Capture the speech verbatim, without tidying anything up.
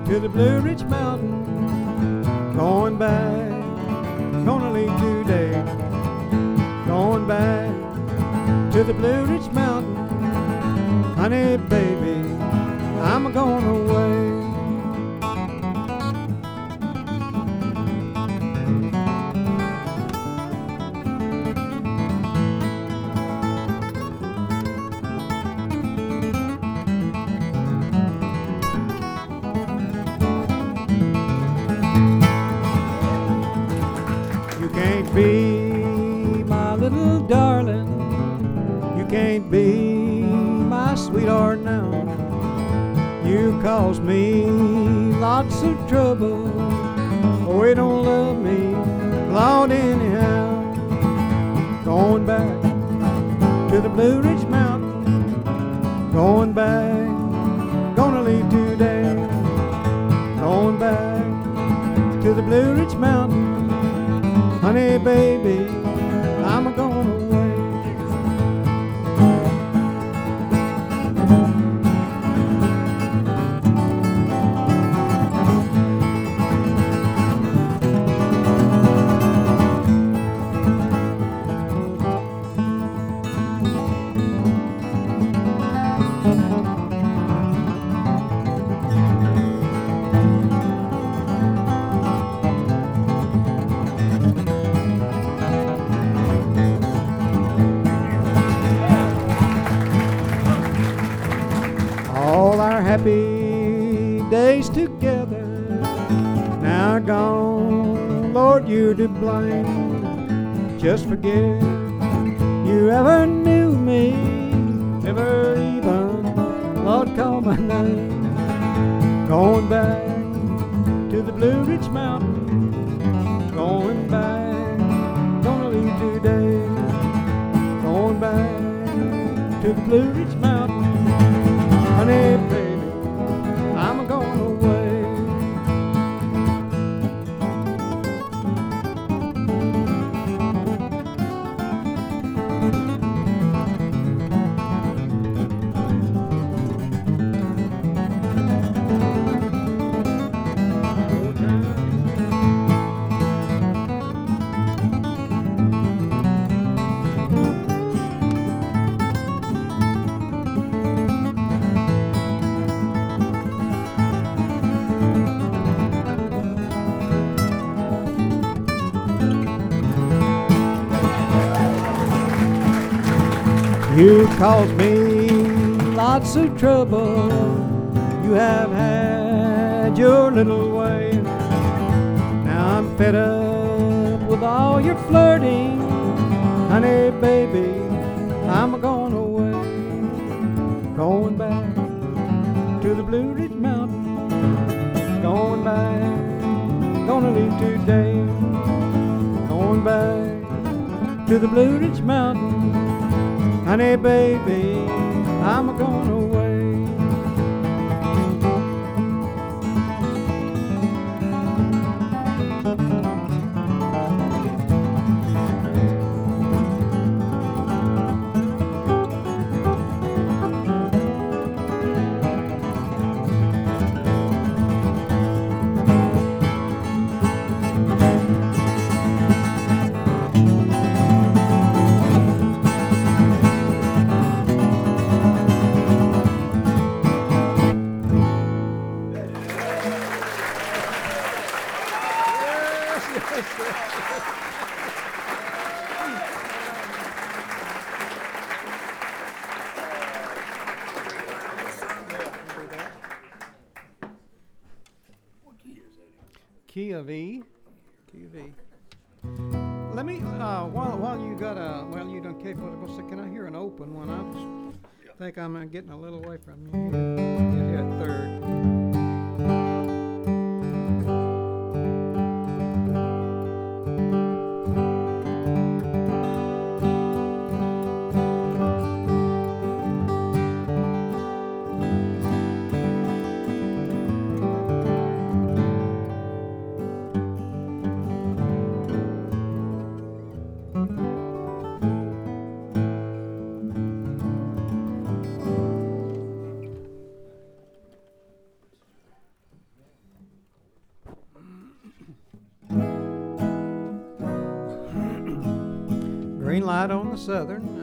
to the Blue Ridge Mountain. Going back, gonna leave today. Going back to the Blue Ridge Mountain. Honey, baby, I'm going away. Be my little darling, you can't be my sweetheart now. You cause me lots of trouble, oh, you don't love me, Lord, anyhow. Going back to the Blue Ridge Mountain, going back, gonna leave today. Going back to the Blue Ridge Mountain. Honey, baby, I'm going away. Happy days together now gone, Lord, you're to blame. Just forget you ever knew me, ever even, Lord, call my name. Going back to the Blue Ridge Mountain, going back, gonna leave today. Going back to the Blue Ridge Mountain, honey, baby, I'm going away. You caused me lots of trouble. You have had your little way. Now I'm fed up with all your flirting. Honey, baby, I'm going away. Going back to the Blue Ridge Mountain. Going back, gonna leave today. Going back to the Blue Ridge Mountain. Honey, baby, I'm going away. Key of E. Key of E. Let me, uh, while while you got a, well, you done capable of, can I hear an open one? I just think I'm getting a little away from you. Get here at third. Green light on the southern,